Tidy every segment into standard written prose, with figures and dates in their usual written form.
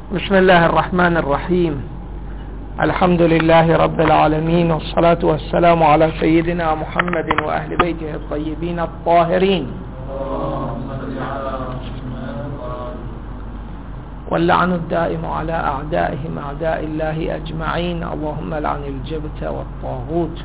بسم الله الرحمن الرحيم. الحمد لله رب العالمين، والصلاة والسلام على سيدنا محمد وأهل بيته الطيبين الطاهرين، واللعن الدائم على أعدائهم أعداء الله أجمعين. اللهم لعن الجبت والطاغوت.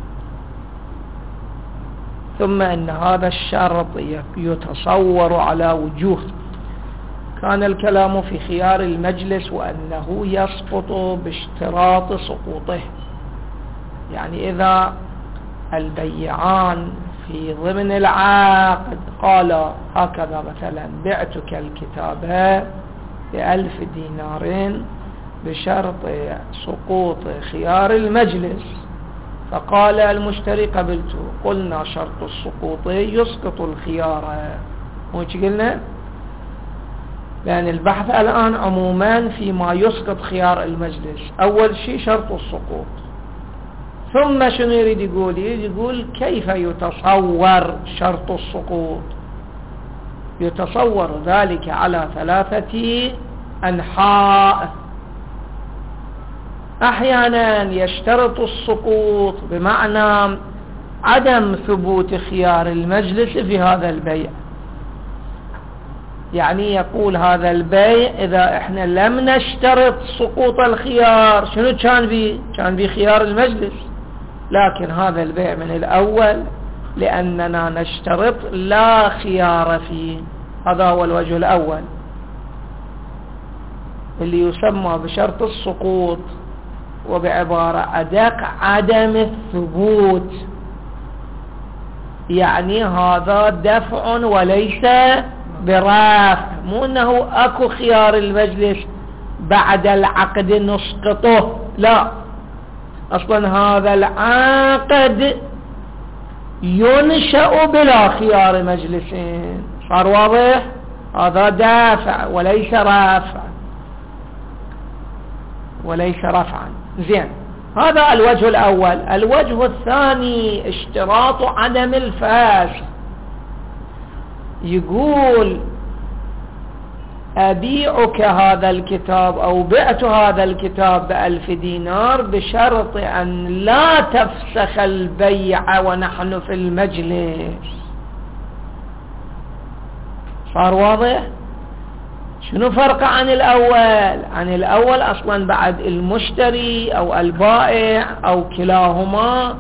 ثم إن هذا الشرط يتصور على وجوه. كان الكلام في خيار المجلس وأنه يسقط باشتراط سقوطه، يعني إذا البيعان في ضمن العقد قال هكذا مثلا: بعتك الكتاب ب1000 دينار بشرط سقوط خيار المجلس، فقال المشتري قبلته، قلنا شرط السقوط يسقط الخيار. وش قلنا؟ لأن البحث الآن عموما فيما يسقط خيار المجلس. أول شيء شرط السقوط، ثم شنو يريد يقول؟ يقول كيف يتصور شرط السقوط. يتصور ذلك على 3 أنحاء. أحيانا يشترط السقوط بمعنى عدم ثبوت خيار المجلس في هذا البيع، يعني يقول هذا البيع إذا إحنا لم نشترط سقوط الخيار شنو كان بيه؟ كان بيه خيار المجلس، لكن هذا البيع من الأول لأننا نشترط لا خيار فيه. هذا هو الوجه الأول اللي يسمى بشرط السقوط، وبعبارة أدق عدم الثبوت، يعني هذا دفع وليس برافع. مو أنه أكو خيار المجلس بعد العقد نسقطه، لا، أصلا هذا العقد ينشأ بلا خيار مجلسين. صار واضح؟ هذا دافع وليس رافع، وليس رفعا. زين، هذا الوجه الأول. الوجه الثاني اشتراط عدم الفسخ. يقول أبيعك هذا الكتاب أو بعت هذا الكتاب ب1000 دينار بشرط أن لا تفسخ البيع ونحن في المجلس. صار واضح؟ شنو فرق عن الأول؟ عن الأول أصلا بعد المشتري أو البائع أو كلاهما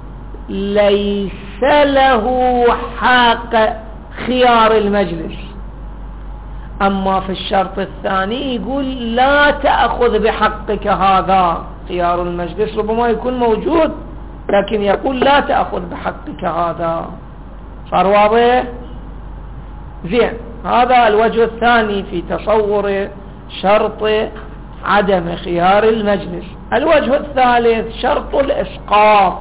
ليس له حق خيار المجلس. أما في الشرط الثاني يقول لا تأخذ بحقك هذا خيار المجلس، ربما يكون موجود لكن يقول لا تأخذ بحقك هذا. صار واضح؟ زين، هذا الوجه الثاني في تصور شرط عدم خيار المجلس. الوجه الثالث شرط الإسقاط.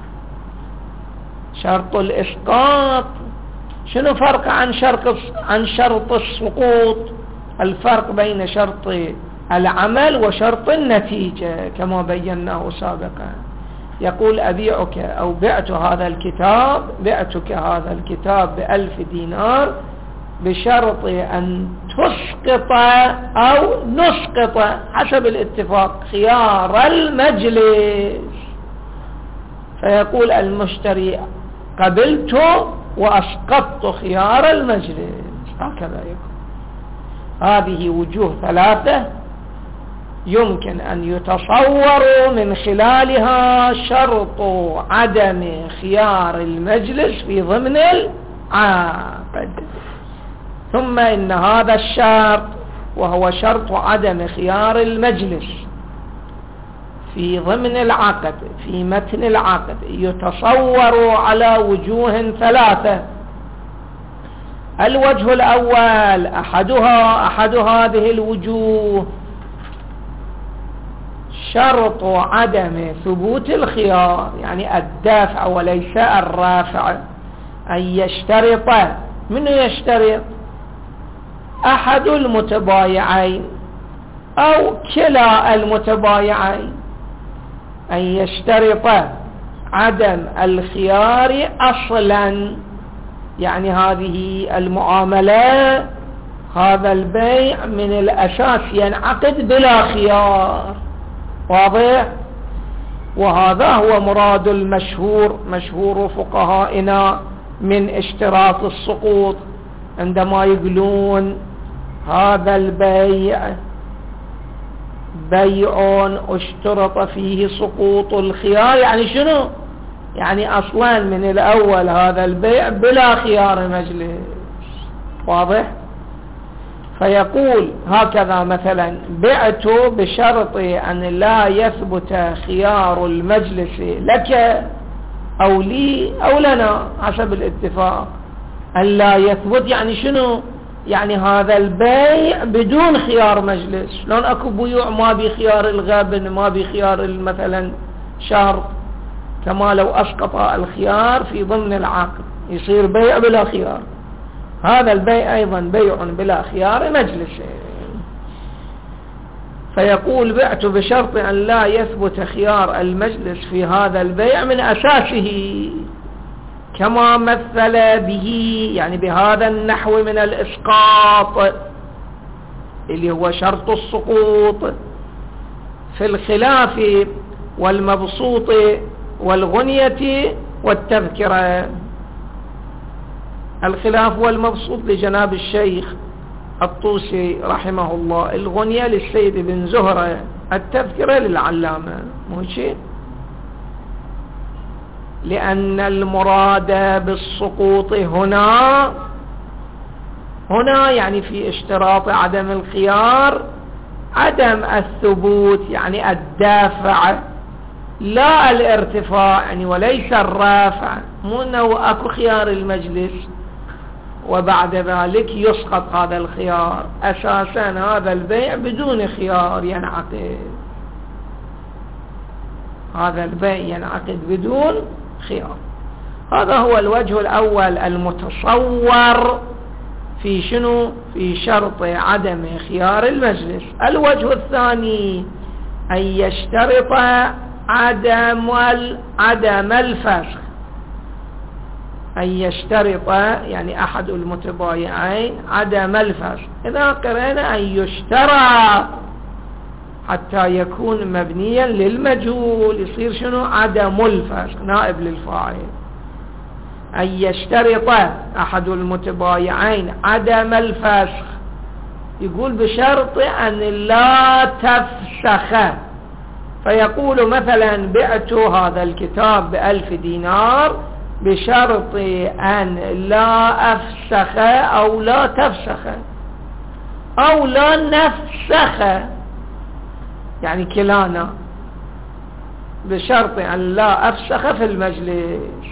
شرط الإسقاط شنو فرق عن شرط السقوط؟ الفرق بين شرط العمل وشرط النتيجة كما بيناه سابقا. يقول أبيعك أو بعتك هذا الكتاب ب1000 دينار بشرط أن تسقط أو نسقط حسب الاتفاق خيار المجلس. فيقول المشتري قبلت وأسقطت خيار المجلس، هكذا يكون. هذه وجوه 3 يمكن أن يتصور من خلالها شرط عدم خيار المجلس في ضمن العقد. ثم إن هذا الشرط وهو شرط عدم خيار المجلس في ضمن العقد في متن العقد يتصور على وجوه 3. الوجه الأول أحد هذه الوجوه شرط عدم ثبوت الخيار، يعني الدافع وليس الرافع. أن يشترط، من يشترط؟ أحد المتبايعين أو كلا المتبايعين، أن يشترط عدم الخيار أصلا، يعني هذه المعاملة هذا البيع من الأساس ينعقد بلا خيار. واضح؟ وهذا هو مراد المشهور، مشهور فقهائنا من اشتراط السقوط، عندما يقولون هذا البيع بيع اشترط فيه سقوط الخيار، يعني شنو؟ يعني أصلا من الأول هذا البيع بلا خيار مجلس. واضح؟ فيقول هكذا مثلا: بعت بشرط أن لا يثبت خيار المجلس لك أو لي أو لنا حسب الاتفاق. أن لا يثبت يعني شنو؟ يعني هذا البيع بدون خيار مجلس. شلون أكو بيوع ما بخيار الغبن، ما بخيار مثلا شرط، كما لو أسقط الخيار في ضمن العقد يصير بيع بلا خيار. هذا البيع أيضا بيع بلا خيار مجلس. فيقول: بعت بشرط أن لا يثبت خيار المجلس في هذا البيع من أساسه، كما مثل به، يعني بهذا النحو من الإسقاط اللي هو شرط السقوط، في الخلاف والمبسوط والغنية والتذكرة. الخلاف والمبسوط لجناب الشيخ الطوسي رحمه الله، الغنية للسيد بن زهرة، التذكرة للعلامة. مو شيء؟ لأن المراد بالسقوط هنا يعني في اشتراط عدم الخيار عدم الثبوت، يعني الدافع لا الارتفاع، يعني وليس الرافع. مو انه اكو خيار المجلس وبعد ذلك يسقط هذا الخيار. اساسا هذا البيع بدون خيار ينعقد، هذا البيع ينعقد بدون خيار. هذا هو الوجه الأول المتصور في شنو؟ في شرط عدم خيار المجلس. الوجه الثاني أن يشترط عدم الفسخ، أن يشترط يعني أحد المتبايعين عدم الفسخ. إذا قرأنا أن يشترط حتى يكون مبنيا للمجهول يصير شنو؟ عدم الفسخ، نائب للفاعل. أن يشترط أحد المتبايعين عدم الفسخ، يقول بشرط أن لا تفسخ. فيقول مثلا: بعت هذا الكتاب ب1000 دينار بشرط أن لا أفسخ أو لا تفسخ أو لا نفسخ، يعني كلانا، بشرط أن لا أفسخ في المجلس.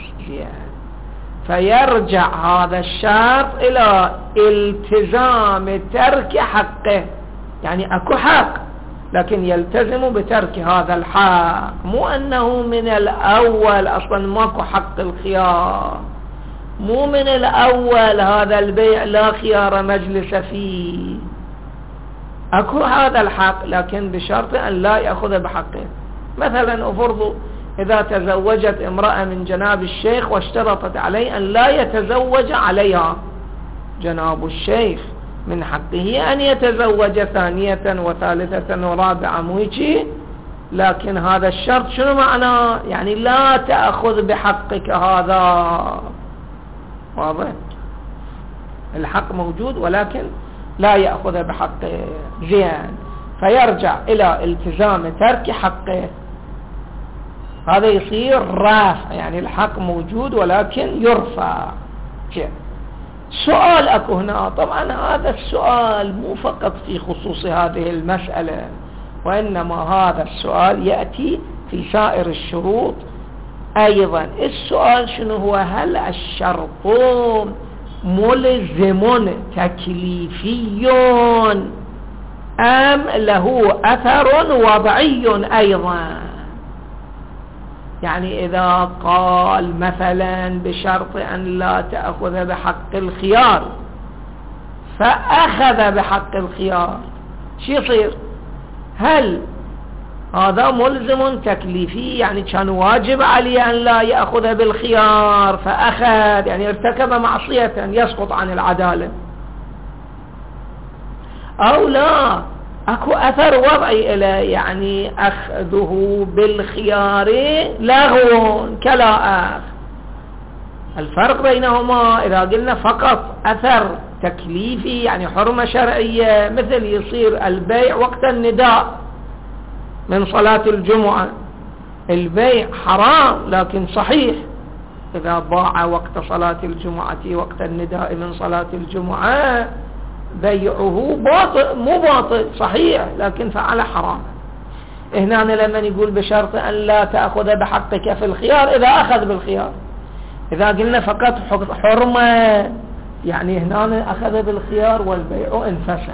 فيرجع هذا الشرط إلى التزام ترك حقه، يعني أكو حق لكن يلتزم بترك هذا الحق، مو أنه من الأول أصلا ماكو حق الخيار، مو من الأول هذا البيع لا خيار مجلس فيه، أكو هذا الحق لكن بشرط أن لا يأخذ بحقه. مثلا أفرض إذا تزوجت امرأة من جناب الشيخ واشترطت عليه أن لا يتزوج عليها، جناب الشيخ من حقه أن يتزوج ثانية وثالثة ورابعة، مويشي، لكن هذا الشرط شنو معناه؟ يعني لا تأخذ بحقك هذا. واضح؟ الحق موجود ولكن لا يأخذ بحقه. زين، فيرجع إلى التزام ترك حقه، هذا يصير رافع، يعني الحق موجود ولكن يرفع. سؤال أكو هنا، طبعا هذا السؤال مو فقط في خصوص هذه المسألة، وإنما هذا السؤال يأتي في سائر الشروط أيضا. السؤال شنو هو؟ هل الشرط ملزم تكليفي أم له أثر وضعي أيضا؟ يعني إذا قال مثلا بشرط أن لا تأخذ بحق الخيار فأخذ بحق الخيار، شو يصير؟ هل هذا ملزم تكليفي، يعني كان واجب عليه أن لا يأخذ بالخيار فأخذ، يعني ارتكب معصية يسقط عن العدالة، أو لا أكو أثر وضعي إلى يعني أخذه بالخيار لغو كلا أخذ. الفرق بينهما إذا قلنا فقط أثر تكليفي يعني حرمة شرعية، مثل يصير البيع وقت النداء من صلاة الجمعة، البيع حرام لكن صحيح، إذا باع وقت صلاة الجمعة وقت النداء من صلاة الجمعة بيعه باطل، مو باطل صحيح لكن فعل حرام. هنا لما يقول بشرط أن لا تأخذ بحقك في الخيار إذا أخذ بالخيار. إذا قلنا فقط حرمة يعني هنا أخذ بالخيار والبيع انفسخ.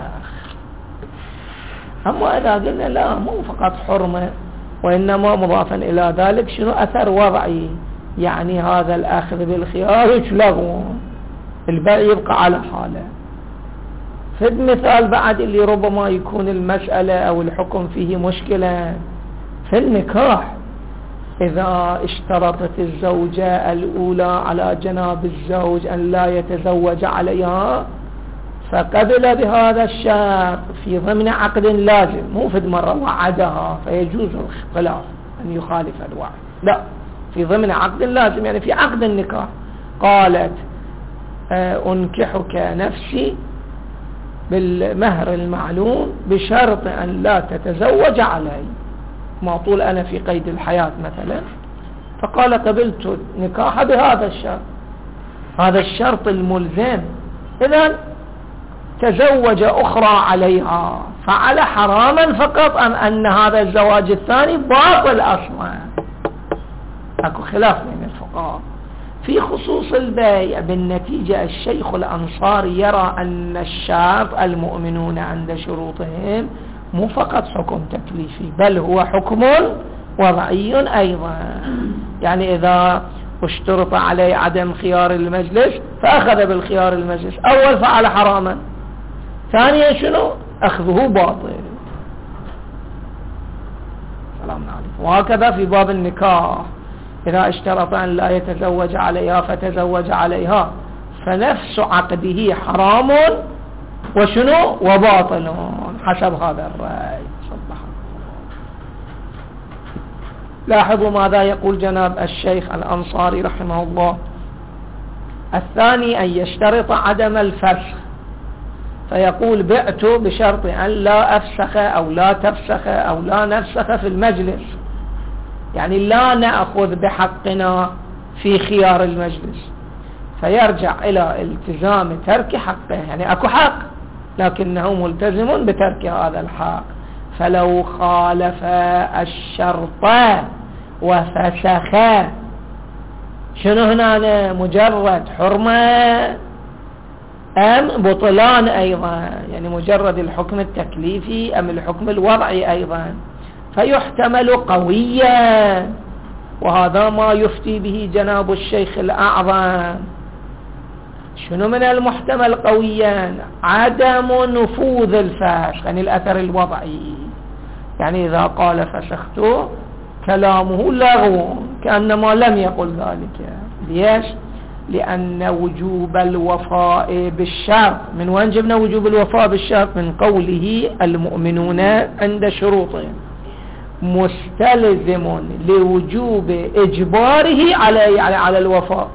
أما إذا قلنا لا مو فقط حرمة وإنما مضافا إلى ذلك شنو أثر وضعي، يعني هذا الأخذ بالخيار يلغو، البيع يبقى على حاله. في المثال بعد اللي ربما يكون المسألة أو الحكم فيه مشكلة في النكاح، إذا اشترطت الزوجة الأولى على جناب الزوج أن لا يتزوج عليها فقبل بهذا الشرط في ضمن عقد لازم، مو في مرة وعدها فيجوز الخلاف أن يخالف الوعد، لا في ضمن عقد لازم يعني في عقد النكاح قالت أنكحك نفسي بالمهر المعلوم بشرط أن لا تتزوج علي، ما طول أنا في قيد الحياة مثلا، فقال قبلت نكاح بهذا الشرط، هذا الشرط الملزم، إذن تزوج أخرى عليها فعل حراما فقط أم أن هذا الزواج الثاني باطل أصلا. أكو خلاف بين الفقهاء في خصوص البيع. بالنتيجة الشيخ الأنصاري يرى أن الشرط المؤمنون عند شروطهم مو فقط حكم تكليفي بل هو حكم وضعي أيضا، يعني إذا اشترط عليه عدم خيار المجلس فأخذ بالخيار المجلس، أول فعل حراما، ثانيا شنو أخذه باطل. سلام عليكم. وهكذا في باب النكاح إذا اشترط أن لا يتزوج عليها فتزوج عليها فنفس عقده حرام وشنو وباطل حسب هذا الرأي. لاحظوا ماذا يقول جناب الشيخ الأنصاري رحمه الله. الثاني أن يشترط عدم الفسخ، فيقول بعت بشرط أن لا أفسخ أو لا تفسخ أو لا نفسخ في المجلس، يعني لا نأخذ بحقنا في خيار المجلس، فيرجع إلى التزام ترك حقه، يعني أكو حق لكنه ملتزم بترك هذا الحق. فلو خالف الشرط وفسخ شنو هنا مجرد حرمة أم بطلان أيضا، يعني مجرد الحكم التكليفي أم الحكم الوضعي أيضا، فيحتمل قويا، وهذا ما يفتي به جناب الشيخ الأعظم. شنو من المحتمل قويا؟ عدم نفوذ الفسخ، يعني الأثر الوضعي، يعني إذا قال فسخت كلامه لغو كأنما لم يقل ذلك. ليش؟ لأن وجوب الوفاء بالشرط، من وين جبنا وجوب الوفاء بالشرط؟ من قوله المؤمنون عند شروطهم، مستلزم لوجوب إجباره على الوفاء.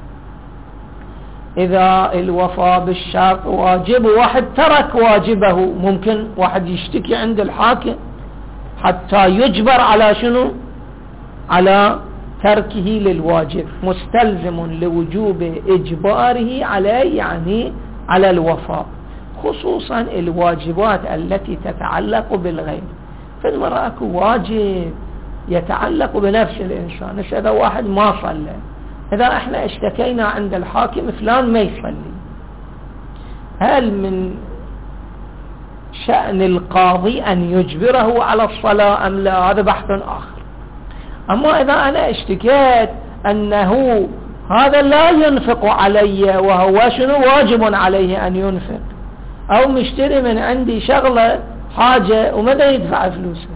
إذا الوفاء بالشرط واجب واحد ترك واجبه، ممكن واحد يشتكي عند الحاكم حتى يجبر على شنو؟ على تركه للواجب، مستلزم لوجوب إجباره عليه يعني على الوفاء، خصوصا الواجبات التي تتعلق بالغير. فالمرأة واجب يتعلق بنفس الإنسان، إذا واحد ما صلى، إذا احنا اشتكينا عند الحاكم فلان ما يصلي، هل من شأن القاضي أن يجبره على الصلاة أم لا؟ هذا بحث آخر. أما إذا أنا اشتكيت أنه هذا لا ينفق علي وهو شنو واجب عليه أن ينفق، أو مشتري من عندي شغلة حاجة وماذا يدفع فلوسه،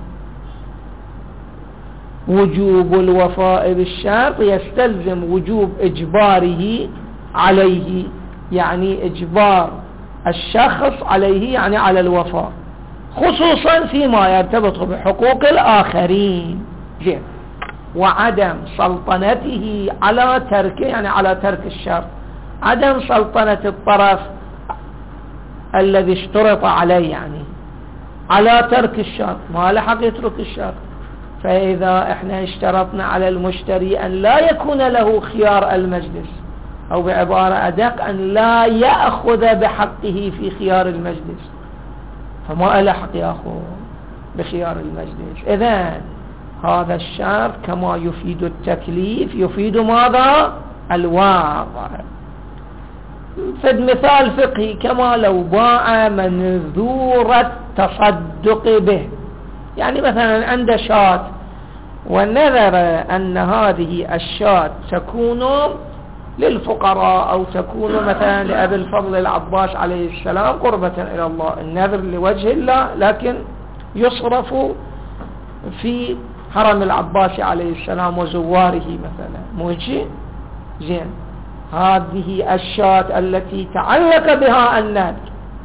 وجوب الوفاء بالشرط يستلزم وجوب إجباره عليه، يعني إجبار الشخص عليه يعني على الوفاء، خصوصا فيما يرتبط بحقوق الآخرين. وعدم سلطنته على تركه يعني على ترك الشرط، عدم سلطنة الطرف الذي اشترط عليه يعني على ترك الشرط، ما لحق يترك الشرط. فإذا احنا اشترطنا على المشتري أن لا يكون له خيار المجلس، أو بعبارة أدق أن لا يأخذ بحقه في خيار المجلس، فما له حق يأخذ بخيار المجلس. إذن هذا الشرط كما يفيد التكليف يفيد ماذا؟ الواقع. فد مثال فقهي، كما لو باع منذور التصدق به، يعني مثلا عنده شاة ونذر أن هذه الشاة تكون للفقراء أو تكون مثلا لأبي الفضل العباس عليه السلام قربة إلى الله، النذر لوجه الله لكن يصرف في حرم العباس عليه السلام وزواره مثلا، موجه زين. هذه الشاة التي تعلق بها النذر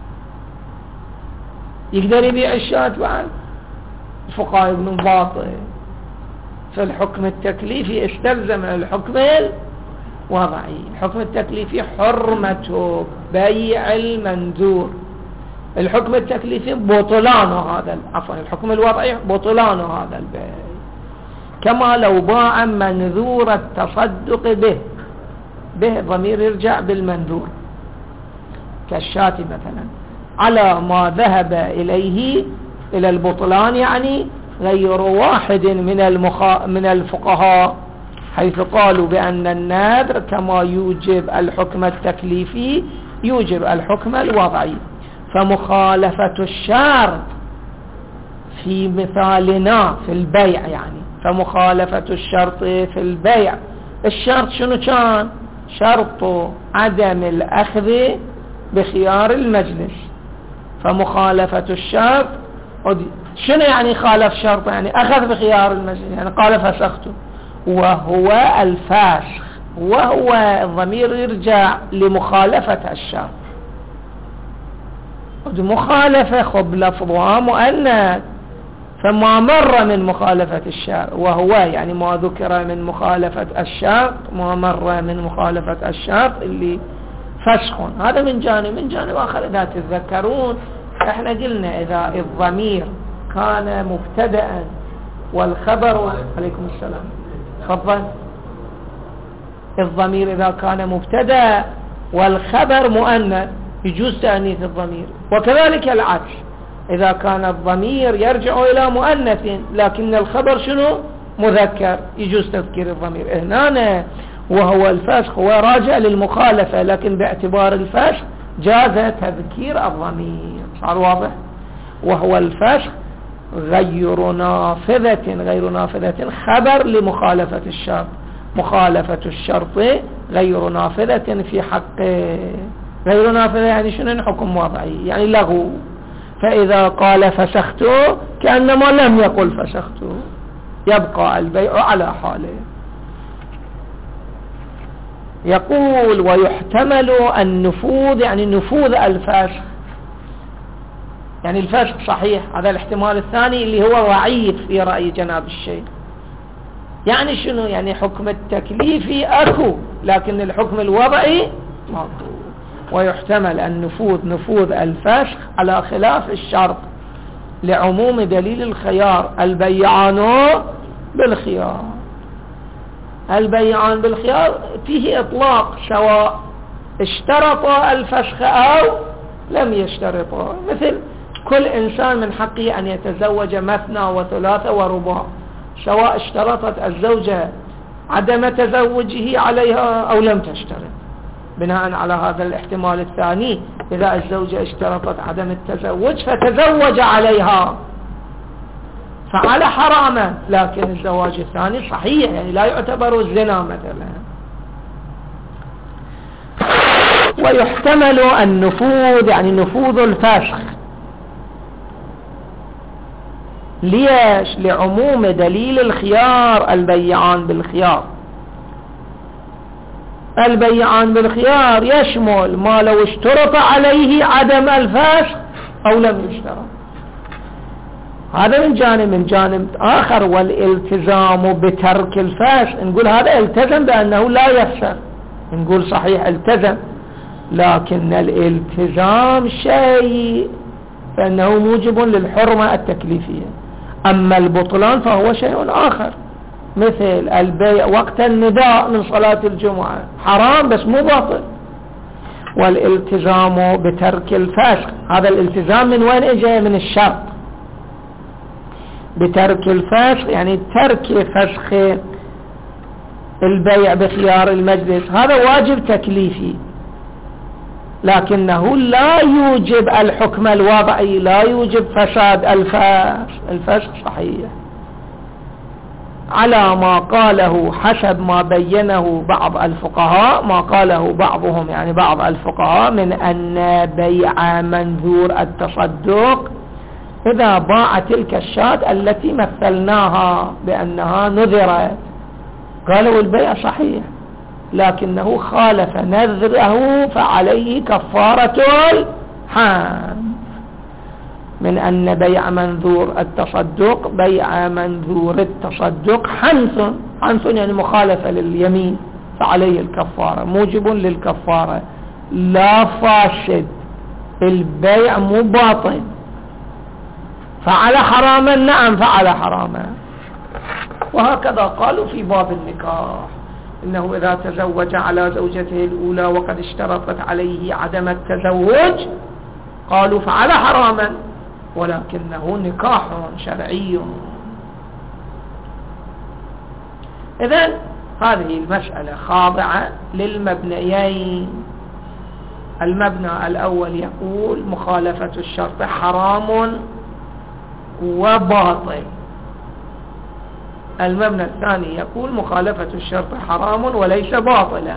يقدر يبيع الشاة بعد؟ الفقهاء ابن باطل في الحكم التكليفي استلزم الحكم الوضعي. الحكم التكليفي حرمة بيع المنذور، الحكم التكليفي بطلان هذا، عفوا الحكم الوضعي بطلان هذا البيع. كما لو باع منذور التصدق به ضمير يرجع بالمنذور كالشاة مثلا على ما ذهب إليه إلى البطلان، يعني غير واحد من الفقهاء، حيث قالوا بأن النذر كما يوجب الحكم التكليفي يوجب الحكم الوضعي. فمخالفة الشرط في مثالنا في البيع، يعني فمخالفة الشرط في البيع، الشرط شنو كان؟ شرط عدم الأخذ بخيار المجلس. فمخالفة الشرط شنو يعني خالف شرط؟ يعني أخذ بخيار المجلس، يعني قال فسخته، وهو الفاسخ، وهو الضمير يرجع لمخالفة الشرط. مخالفة خب لفظها مؤنث، فما مر من مخالفة الشرط، وهو يعني ما ذكر من مخالفة الشرط، ما مر من مخالفة الشرط اللي فسخ. هذا من جانب. من جانب آخر إذا تتذكرون احنا قلنا إذا الضمير كان مبتدأ والخبر، عليكم السلام تفضل، الضمير إذا كان مبتدأ والخبر مؤنث يجوز تأنيث الضمير، وكذلك العكس إذا كان الضمير يرجع إلى مؤنث لكن الخبر شنو؟ مذكر، يجوز تذكير الضمير. هنا وهو الفسخ هو راجع للمخالفة، لكن باعتبار الفسخ جاز تذكير الضمير. صار واضح؟ وهو الفسخ غير نافذة خبر لمخالفة الشرط، مخالفة الشرط غير نافذة في حقه. غير نافذة يعني شنو؟ حكم وضعي يعني لغو. فإذا قال فسخته كأنما لم يقل فسخته، يبقى البيع على حاله. يقول ويحتمل النفوذ، يعني نفوذ الفسخ، يعني الفسخ صحيح، هذا الاحتمال الثاني اللي هو ضعيف في رأي جناب الشيخ. يعني شنو؟ يعني حكم التكليفي أكو لكن الحكم الوضعي ماكو. ويحتمل النفوذ نفوذ الفسخ على خلاف الشرط لعموم دليل الخيار، البيعان بالخيار. البيعان بالخيار فيه إطلاق سواء اشترط الفسخ أو لم يشترط. مثل كل إنسان من حقه أن يتزوج مثنى وثلاثة ورباع، سواء اشترطت الزوجة عدم تزوجه عليها أو لم تشترط. بناء على هذا الاحتمال الثاني إذا الزوجة اشترطت عدم التزوج فتزوج عليها فعلى حراما، لكن الزواج الثاني صحيح يعني لا يعتبر الزنا مثلا. ويحتمل النفوذ يعني نفوذ الفسخ ليش؟ لعموم دليل الخيار، البيعان بالخيار. البيعان بالخيار يشمل ما لو اشترط عليه عدم الفسخ أو لم يشترط. هذا من جانب آخر. والالتزام بترك الفسخ نقول هذا التزم بأنه لا يفسخ، نقول صحيح التزم، لكن الالتزام شيء فإنه موجب للحرمة التكليفية، أما البطلان فهو شيء آخر، مثل البيع وقت النداء من صلاة الجمعة حرام بس مو باطل. والالتزام بترك الفسخ، هذا الالتزام من وين اجى؟ من الشرط. بترك الفسخ يعني ترك فسخ البيع بخيار المجلس، هذا واجب تكليفي، لكنه لا يوجب الحكم الوضعي، لا يوجب فساد الفسخ. الفسخ صحيح على ما قاله حسب ما بينه بعض الفقهاء، ما قاله بعضهم يعني بعض الفقهاء من أن بيع منذور التصدق إذا باع تلك الشاة التي مثلناها بأنها نذرت، قالوا البيع صحيح، لكنه خالف نذره فعليه كفارة الحنث. من أن بيع منذور التصدق، بيع منذور التصدق حنث يعني مخالفة لليمين، فعليه الكفارة، موجب للكفارة، لا فاسد، البيع مو باطل. فعل حراما، نعم فعل حراما. وهكذا قالوا في باب النكاح، إنه إذا تزوج على زوجته الأولى وقد اشترطت عليه عدم التزوج قالوا فعل حراما، ولكنه نكاح شرعي. إذن هذه المسألة خاضعة للمبنيين. المبنى الأول يقول مخالفة الشرط حرام وباطل، المبنى الثاني يقول مخالفة الشرط حرام وليس باطلا.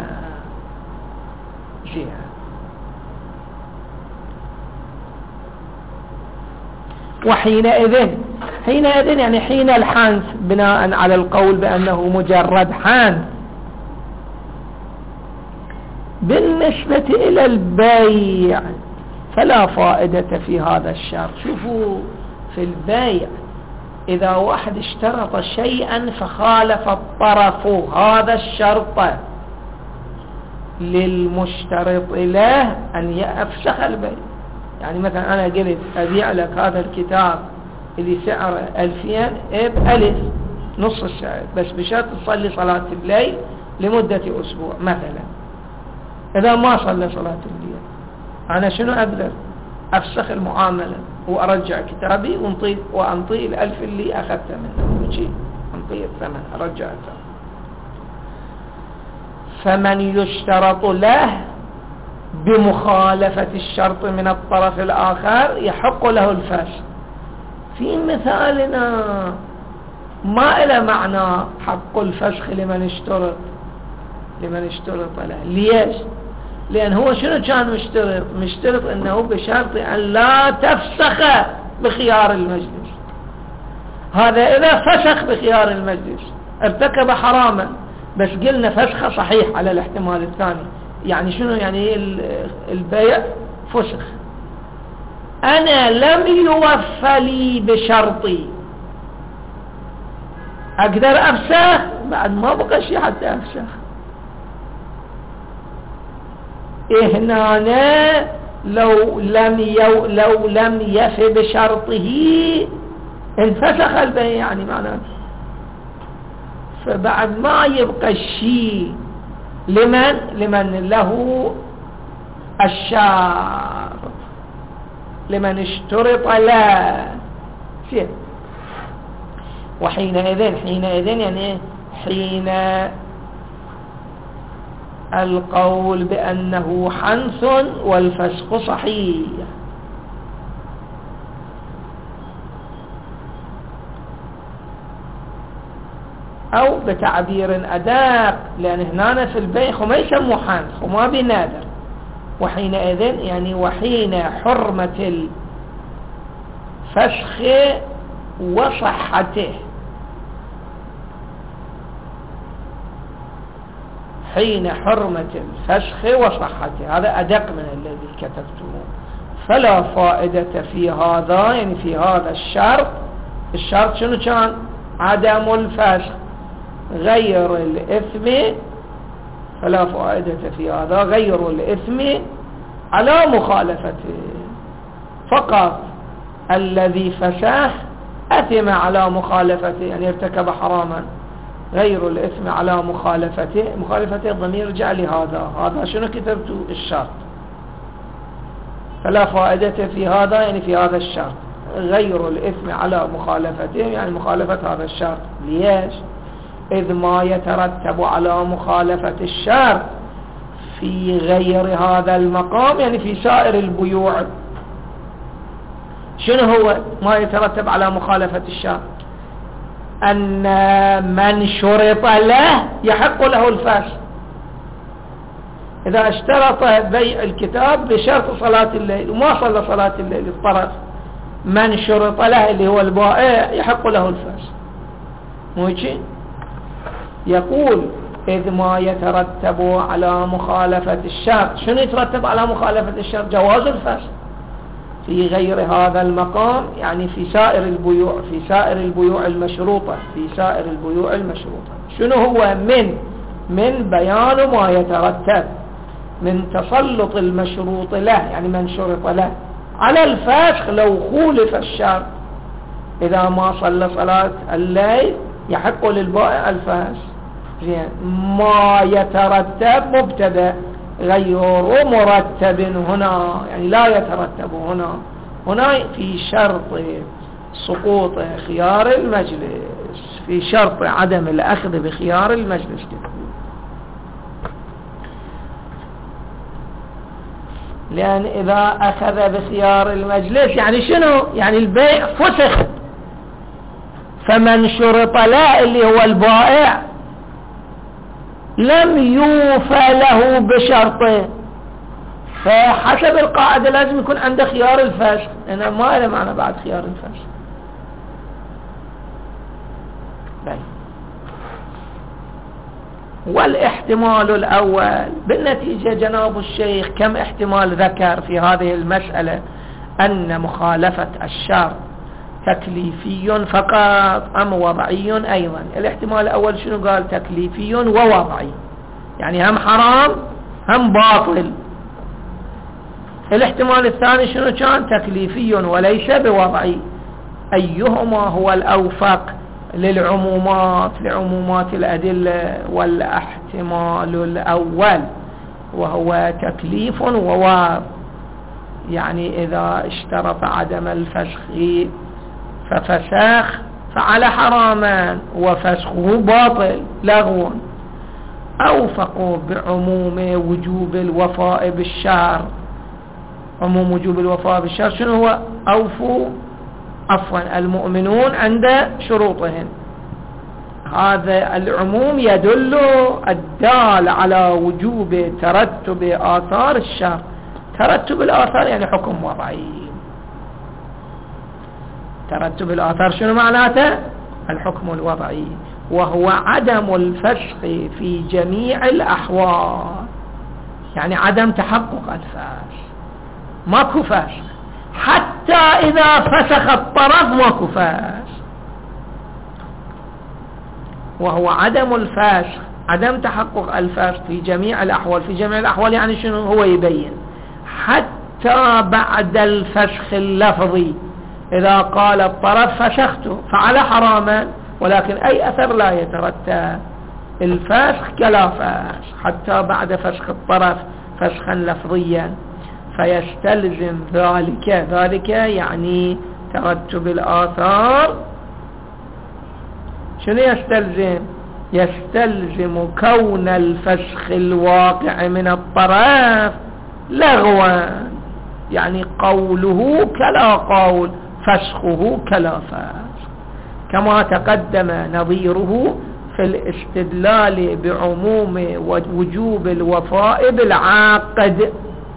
وحينئذ يعني حين الحنث، بناء على القول بأنه مجرد حنث، بالنسبة إلى البيع فلا فائدة في هذا الشرط. شوفوا في البيع إذا واحد اشترط شيئا فخالف الطرف هذا الشرط للمشترط له أن يفسخ البيع. يعني مثلا أنا قلت أبيع لك هذا الكتاب اللي سعره 2000 بألف نص السعر، بس بشرط تصلي صلاة الليل لمدة أسبوع مثلا. إذا ما صلى صلاة الليل أنا شنو أقدر؟ أفسخ المعاملة وأرجع كتابي وأنطي الألف اللي أخذته منه، أنطي الثمن أرجع الثمن. فمن يشترط له بمخالفة الشرط من الطرف الآخر يحق له الفسخ. في مثالنا ما إلى معنى حق الفسخ لمن اشترط له. ليش؟ لأن هو شنو كان مشترط أنه بشرط أن لا تفسخ بخيار المجلس. هذا إذا فسخ بخيار المجلس ارتكب حراما، بس قلنا فسخ صحيح على الاحتمال الثاني. يعني شنو يعني البيع فسخ، أنا لم يوفى لي بشرطي، أقدر أفسخ بعد ما بقى شيء حتى أفسخ. هنا لو لم يفي بشرطه انفسخ البيع، يعني معناته فبعد ما يبقى الشيء لمن له الشرط، لمن اشترط له شيء. وحينئذ يعني حين القول بأنه حنث والفسخ صحيح. أو بتعبير أدق، لأن هنا في البيع ما يسموه حنث وما بنادر. وحينئذ يعني وحين حرمة الفسخ وصحته، حين حرمة الفسخ وصحته. هذا أدق من الذي كتبتموه. فلا فائدة في هذا، يعني في هذا الشرط شنو كان؟ عدم الفسخ غير الإثم. فلا فائدة في هذا غير الإثم على مخالفته، فقط الذي فسخ أثم على مخالفته، يعني ارتكب حراما. غير الإثم على مخالفته، مخالفته الضمير رجع لهذا شنو كتبته؟ الشرط. فلا فائدة في هذا، يعني في هذا الشرط غير الإثم على مخالفته، يعني مخالفة هذا الشرط. ليش؟ إذ ما يترتب على مخالفة الشرط في غير هذا المقام، يعني في سائر البيوع. شنو هو ما يترتب على مخالفة الشرط؟ أن من شرط له يحق له الفسخ. إذا اشترط بيع الكتاب بشرط صلاة الليل وما صلى صلاة الليل الطرف، من شرط له اللي هو البائع يحق له الفسخ. مو هيك؟ يقول إذ ما يترتب على مخالفة الشرط. شنو يترتب على مخالفة الشرط؟ جواز الفسخ في غير هذا المقام، يعني في سائر البيوع، في سائر البيوع المشروطة، في سائر البيوع المشروطة. شنو هو؟ من بيان ما يترتب من تسلط المشروط له، يعني من شرط له على الفسخ لو خولف الشرط. إذا ما صلى صلاة الليل يحق للبائع الفسخ. زين، ما يترتب مبتدأ غير مرتب هنا، يعني لا يترتب هنا في شرط سقوط خيار المجلس، في شرط عدم الأخذ بخيار المجلس. لأن إذا أخذ بخيار المجلس يعني شنو؟ يعني البيع فسخ. فمن شرط له اللي هو البائع لم يوفى له بشرطه، فحسب القاعدة لازم يكون عنده خيار الفسخ. أنا ما له معنى بعد خيار الفسخ. والاحتمال الأول بالنتيجة جناب الشيخ كم احتمال ذكر في هذه المسألة؟ أن مخالفة الشرط تكليفي فقط أم وضعي أيضا. الاحتمال الأول شنو قال؟ تكليفي ووضعي، يعني هم حرام هم باطل. الاحتمال الثاني شنو كان؟ تكليفي وليس بوضعي. أيهما هو الأوفق لعمومات الأدلة؟ والاحتمال الأول وهو تكليف ووضع، يعني إذا اشترط عدم الفسخ ففسخ فعل حراما وفسخه باطل لغو. أوفقوا بعموم وجوب الوفاء بالشرط. عموم وجوب الوفاء بالشرط شنو هو؟ عفوا المؤمنون عند شروطهم. هذا العموم يدل الدال على وجوب ترتب آثار الشرط. ترتب الآثار يعني حكم وضعي. ترتب الآثار شنو معناته؟ الحكم الوضعي، وهو عدم الفسخ في جميع الأحوال، يعني عدم تحقق الفسخ. ماكو فسخ حتى إذا فسخ الطرف ماكو فسخ. وهو عدم الفسخ، عدم تحقق الفسخ في جميع الأحوال. في جميع الأحوال يعني شنو؟ هو يبين حتى بعد الفسخ اللفظي. إذا قال الطرف فسخته فعل حراما، ولكن أي أثر لا يترتب الفسخ كلا فسخ حتى بعد فسخ الطرف فسخا لفظيا. فيستلزم ذلك يعني ترتب الآثار. شنو يستلزم؟ يستلزم كون الفسخ الواقع من الطرف لغوا، يعني قوله كلا قول، فسخه كلا فسخ، كما تقدم نظيره في الاستدلال بعموم وجوب الوفاء بالعقد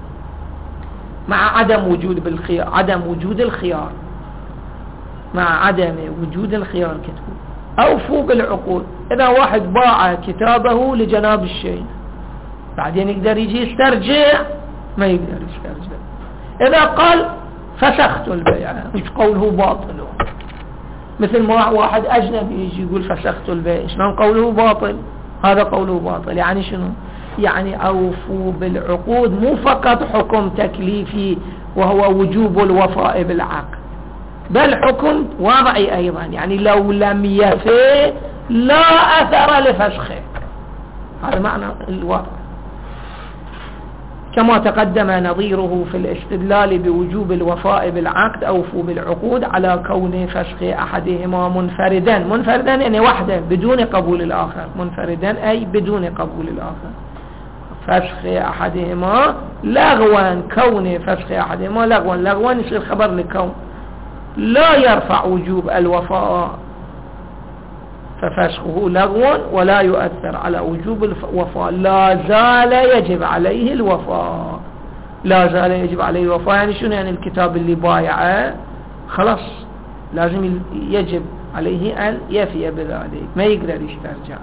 مع عدم وجود الخيار، مع عدم وجود الخيار كتبه. أوفوا بالعقود. إذا واحد باع كتابه لجناب الشيخ بعدين يقدر يجي يسترجع؟ ما يقدر يسترجع. إذا قال فسخت البيعة مش قوله باطل، مثل ما واحد أجنبي يجي يقول فسخت البيع، شلون قوله باطل؟ هذا قوله باطل. يعني شنو؟ يعني أوفوا بالعقود، مو فقط حكم تكليفي وهو وجوب الوفاء بالعقد، بل حكم وضعي أيضا، يعني لو لم يفي لا أثر لفسخه. هذا معنى الوضع، كما تقدم نظيره في الاستدلال بوجوب الوفاء بالعقد أوفوا بالعقود على كون فسخ أحدهما منفردا يعني وحده بدون قبول الآخر، منفردا أي بدون قبول الآخر. فسخ أحدهما لغوا، كون فسخ أحدهما لغوا يصير خبر لكون، لا يرفع وجوب الوفاء، ففسخه لغو ولا يؤثر على وجوب الوفاء. لا زال يجب عليه الوفاء، لا زال يجب عليه الوفاء يعني شنو؟ يعني الكتاب اللي بايعه خلاص لازم يجب عليه أن يفي بذلك، ما يقدر يسترجع.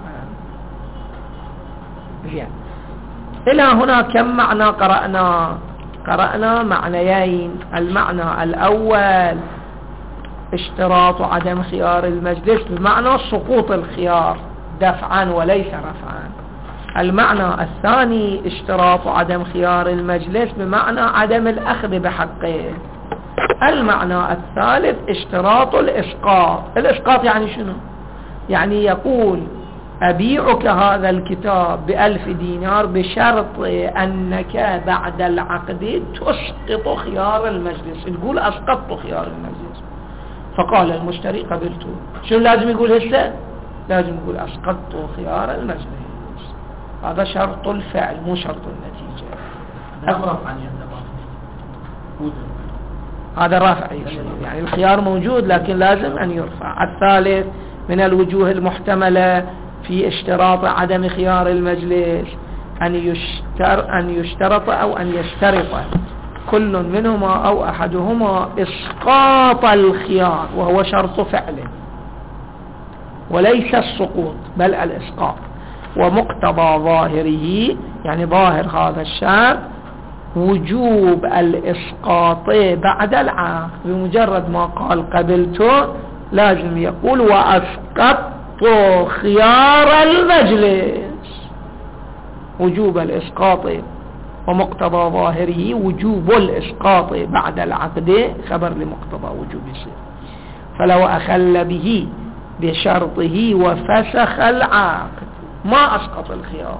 يعني إلى هنا كم معنى قرأنا معنيين. المعنى الأول اشتراط عدم خيار المجلس بمعنى سقوط الخيار دفعا وليس رفعا. المعنى الثاني اشتراط عدم خيار المجلس بمعنى عدم الأخذ بحقه. المعنى الثالث اشتراط الإسقاط يعني شنو؟ يعني يقول أبيعك هذا الكتاب ب1000 دينار بشرط أنك بعد العقد تسقط خيار المجلس. تقول أسقطت خيار المجلس، فقال المشتري قبلته. شنو لازم يقول هسه؟ لازم يقول أسقطت خيار المجلس. هذا شرط الفعل مو شرط النتيجة. هذا رافع يعني الخيار موجود لكن لازم أن يرفع. الثالث من الوجوه المحتملة في اشتراط عدم خيار المجلس أن يشترط أو أن يشترط كل منهما أو أحدهما إسقاط الخيار، وهو شرط فعل وليس السقوط بل الإسقاط. ومقتضى ظاهره يعني ظاهر هذا الشرط وجوب الإسقاط بعد العقد. بمجرد ما قال قبلته لازم يقول وأسقطت خيار المجلس، وجوب الإسقاط. ومقتضى ظاهره وجوب الإسقاط بعد العقد خبر لمقتضى وجوب يصير. فلو أخل به بشرطه وفسخ العقد ما أسقط الخيار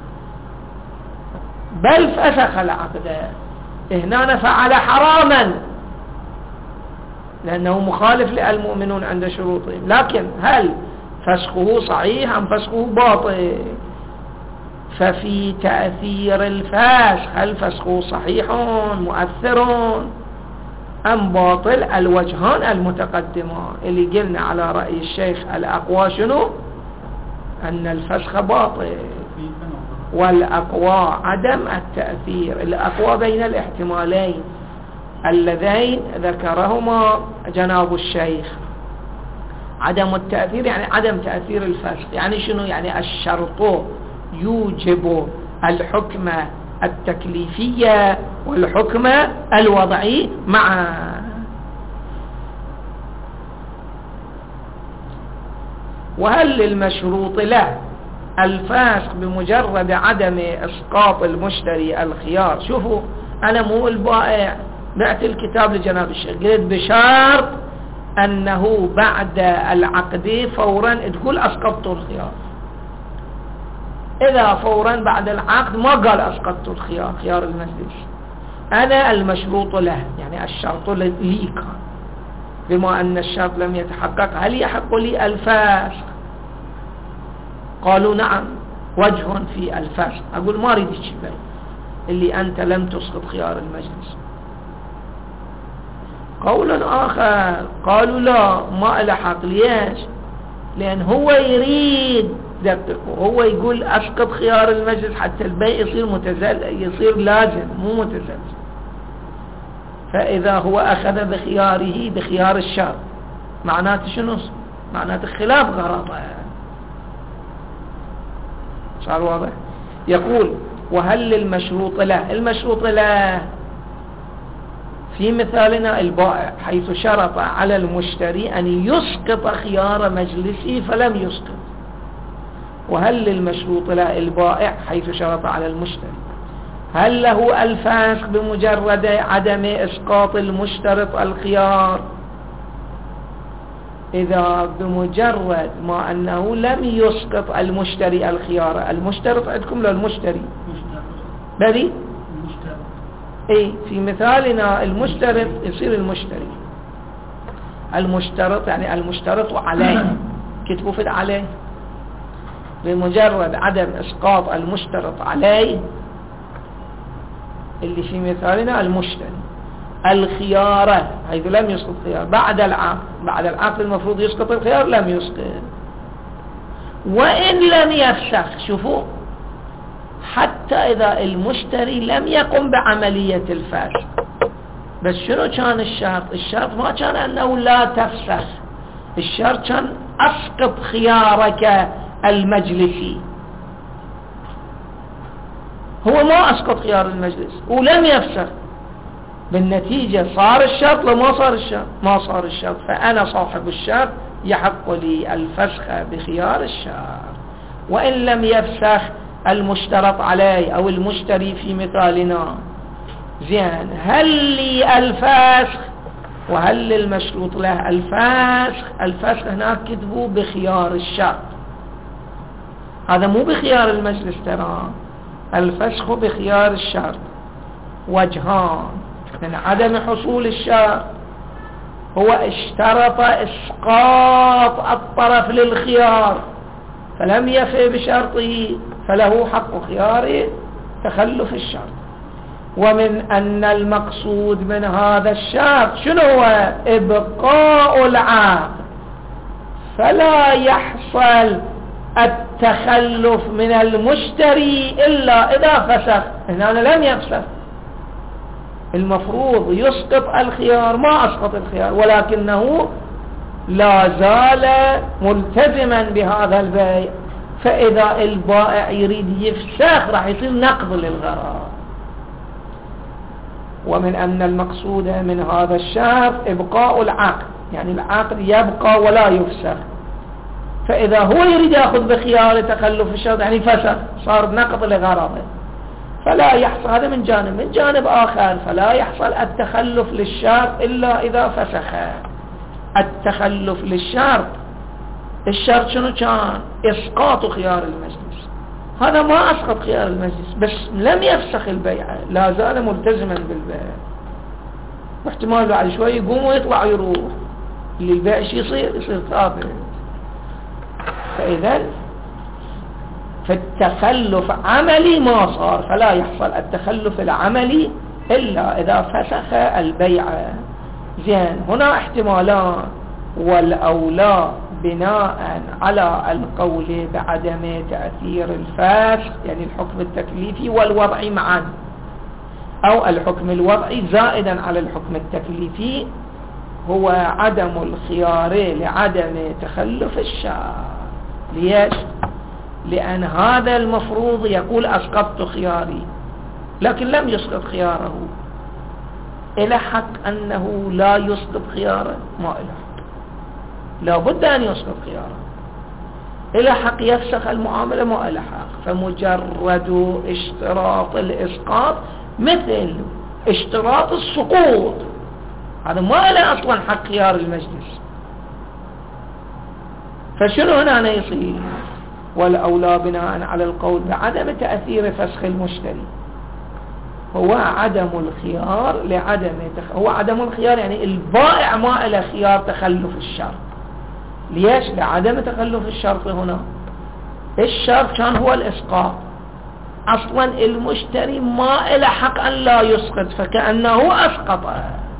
بل فسخ العقد، هنا فعل حراما لأنه مخالف للمؤمنون عند شروطهم. لكن هل فسخه صحيح أم فسخه باطل؟ ففي تأثير الفسخ هل فسخه صحيح مؤثر أم باطل؟ الوجهان المتقدمان اللي قلنا على رأي الشيخ الأقوى شنو؟ أن الفسخ باطل، والأقوى عدم التأثير. الأقوى بين الاحتمالين اللذين ذكرهما جناب الشيخ. عدم التأثير يعني عدم تأثير الفسخ، يعني شنو؟ يعني الشرط يوجب الحكم التكليفية والحكم الوضعي معا. وهل للمشروط له الفسخ بمجرد عدم إسقاط المشتري الخيار؟ شوفوا أنا مو البائع بعت الكتاب لجناب الشيخ قلت بشرط أنه بعد العقد فورا تقول أسقطت الخيار. إذا فورا بعد العقد ما قال أسقطت الخيار خيار المجلس، أنا المشروط له يعني الشرط لي كان، بما أن الشرط لم يتحقق هل يحق لي الفسخ؟ قالوا نعم وجه في الفسخ. أقول ما أريد الشيء اللي أنت لم تسقط خيار المجلس. قول آخر قالوا لا ما لحق. ليش؟ لأن هو يريد هو يقول أسقط خيار المجلس حتى البيع يصير لازم مو متزلزل. فإذا هو أخذ بخياره بخيار الشر معناته شنو؟ معناته خلاف غرضه. صار واضح؟ يقول وهل المشروط له؟ المشروط له في مثالنا البائع حيث شرط على المشتري أن يسقط خيار مجلسه فلم يسقط. وهل المشروط له البائع حيث شرط على المشتري؟ هل له الفسخ بمجرد عدم إسقاط المشترط الخيار؟ إذا بمجرد ما أنه لم يسقط المشتري الخيار، المشترط عندكم لو المشتري بلي اي في مثالنا المشترط يصير المشتري المشترط يعني المشترط عليه، كتبوا في عليه بمجرد عدم اسقاط المشترط عليه اللي في مثالنا المشتري الخيار حيث لم يسقط خيار بعد العقد المفروض يسقط الخيار لم يسقط. وإن لم يفسخ، شوفوا حتى إذا المشتري لم يقم بعملية الفسخ، بس شنو كان الشرط؟ الشرط ما كان أنه لا تفسخ، الشرط كان أسقط خيارك المجلسي. هو ما أسقط خيار المجلس ولم يفسخ، بالنتيجة صار الشرط لو ما صار الشرط؟ ما صار الشرط، فأنا صاحب الشرط يحق لي الفسخ بخيار الشرط. وإن لم يفسخ المشترط عليه أو المشتري في مثالنا، زين، هل لي الفسخ وهل المشروط له الفسخ؟ الفسخ هناك كتبوا بخيار الشرط، هذا مو بخيار المجلس، ترى الفسخ بخيار الشرط. وجهان من عدم حصول الشرط: هو اشترط اسقاط الطرف للخيار فلم يفي بشرطه فله حق خيار تخلف الشرط. ومن أن المقصود من هذا الشرط شنو هو؟ إبقاء العقد، فلا يحصل التخلف من المشتري إلا إذا فسخ. هنا لم يفسخ، المفروض يسقط الخيار، ما أسقط الخيار، ولكنه لا زال ملتزما بهذا البيع. فإذا البائع يريد يفسخ راح يصير نقض للغرار. ومن أن المقصود من هذا الشرط إبقاء العقد، يعني العقد يبقى ولا يفسخ. فإذا هو يريد يأخذ بخيار تخلف الشرط يعني فسخ، صار نقض لغرضه، فلا يحصل. هذا من جانب. من جانب آخر فلا يحصل التخلف للشرط إلا إذا فسخ. التخلف للشرط، الشرط شنو كان؟ إسقاط خيار المجلس. هذا ما أسقط خيار المجلس بس لم يفسخ البيع، لا زال ملتزما بالبيع، واحتمال بعد شوي يقوم ويطلع ويروح، اللي البيع شي يصير ثابت. فإذا فالتخلف عملي ما صار، فلا يحصل التخلف العملي إلا إذا فسخ البيع. زين، هنا احتمالان، والأولى بناء على القول بعدم تأثير الفسخ يعني الحكم التكليفي والوضعي معا، أو الحكم الوضعي زائدا على الحكم التكليفي، هو عدم الخيار لعدم تخلف الشرط. ليش؟ لأن هذا المفروض يقول أسقطت خياري لكن لم يسقط خياره، إلى حق أنه لا يسقط خياره؟ ما إلى حق، لا بد أن يسقط خياره. إلى حق يفسخ المعاملة؟ ما إلى حق. فمجرد اشتراط الإسقاط مثل اشتراط السقوط، هذا ما إلى أصلا حق خيار المجلس. فشنو هنا يصير؟ والأولى بناء على القول بعدم تأثير فسخ المشتري هو عدم الخيار لعدم هو عدم الخيار يعني البائع ما إلى خيار تخلف الشرط. ليش؟ لعدم تخلف الشرط. هنا الشرط كان هو الإسقاط، أصلا المشتري ما إلى حق أن لا يسقط، فكأنه أسقطه،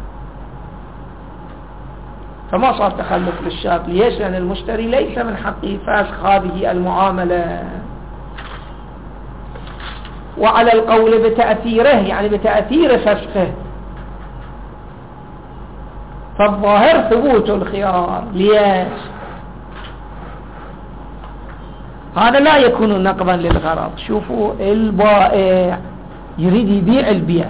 فما صار تخلف للشرط. ليش؟ لأن المشتري ليس من حقه فسخ هذه المعاملة. وعلى القول بتأثيره يعني بتأثير فسخه، فالظاهر ثبوت الخيار. ليش؟ هذا لا يكون نقضا للغرض. شوفوا البائع يريد يبيع البيت،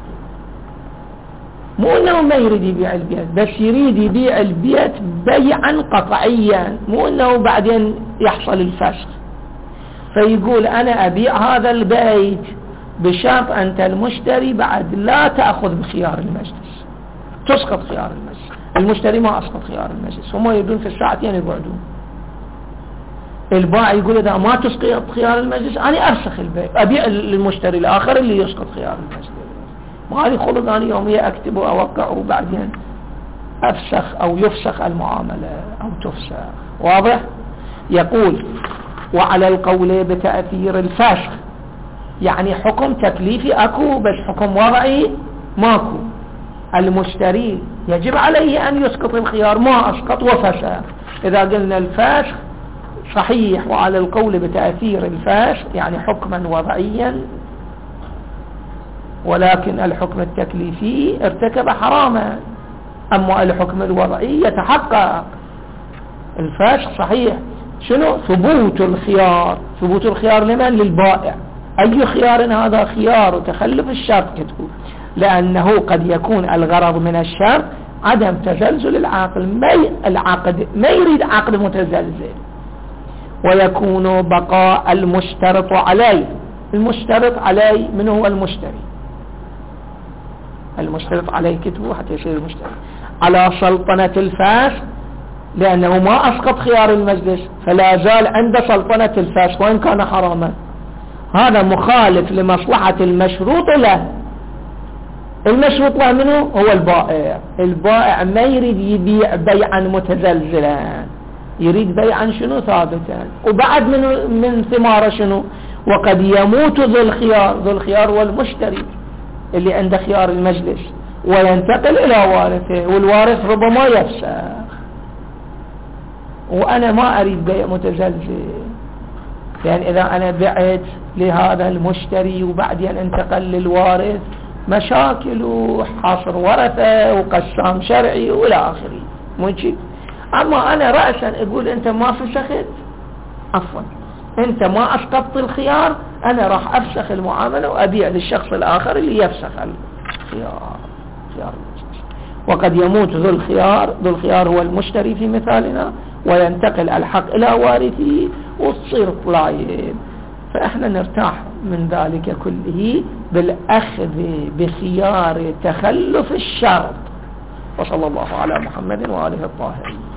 مو انه ما يريد يبيع البيت، بس يريد يبيع البيت بيعا قطعيا، مو انه بعدين يحصل الفسخ. فيقول انا ابيع هذا البيت بشرط انت المشتري بعد لا تأخذ بخيار المجلس، تسقط خيار المجلس. المشتري ما اسقط خيار المجلس، هم يريدون في الساعتين يقعدون. البائع يقول اذا ما تسقط خيار المجلس انا افسخ البيع، ابيع للمشتري الاخر اللي يسقط خيار المجلس. ما هذه خلط انا يوميا اكتب واوقع وبعدين افسخ او يفسخ المعاملة او تفسخ. واضح؟ يقول وعلى القول بتأثير الفسخ، يعني حكم تكليفي اكو بس حكم وضعي ماكو. المشتري يجب عليه ان يسقط الخيار، ما اسقط وفسخ. اذا قلنا الفسخ صحيح وعلى القول بتأثير الفسخ يعني حكما وضعيا، ولكن الحكم التكليفي ارتكب حراما، اما الحكم الوضعي يتحقق. الفسخ صحيح، شنو؟ ثبوت الخيار. ثبوت الخيار لمن؟ للبائع. اي خيار هذا؟ خيار تخلف الشرط كتبه، لانه قد يكون الغرض من الشرط عدم تزلزل العقد، ما يريد عقد متزلزل، ويكون بقاء المشترط عليه. المشترط عليه من هو المشتري؟ المشترط عليه كتبه حتى يصير المشتري على سلطنة الفاسق، لأنه ما أسقط خيار المجلس فلا زال عند سلطنة الفاسق وإن كان حراما. هذا مخالف لمصلحة المشروط له. المشروط له منه هو البائع. البائع ما يريد يبيع بيعا متزلزلا، يريد بيعا شنو؟ ثابتا. وبعد من ثماره شنو؟ وقد يموت ذو الخيار. ذو الخيار والمشتري اللي عنده خيار المجلس، وينتقل إلى وارثه، والوارث ربما يفسخ. وأنا ما أريد بيع متزلزل، يعني إذا أنا بعت لهذا المشتري وبعدين انتقل للوارث مشاكل وحصر ورثة وقسام شرعي والى آخره، مجي. أما أنا رأسا أقول أنت ما فسخت، عفوا أنت ما أسقطت الخيار، أنا راح أفسخ المعاملة وأبيع للشخص الآخر اللي يفسخ الخيار. وقد يموت ذو الخيار. ذو الخيار هو المشتري في مثالنا، وينتقل الحق إلى وارثه وتصير طلايب. فإحنا نرتاح من ذلك كله بالأخذ بخيار تخلف الشرط. وصلى الله على محمد وآله الطاهرين.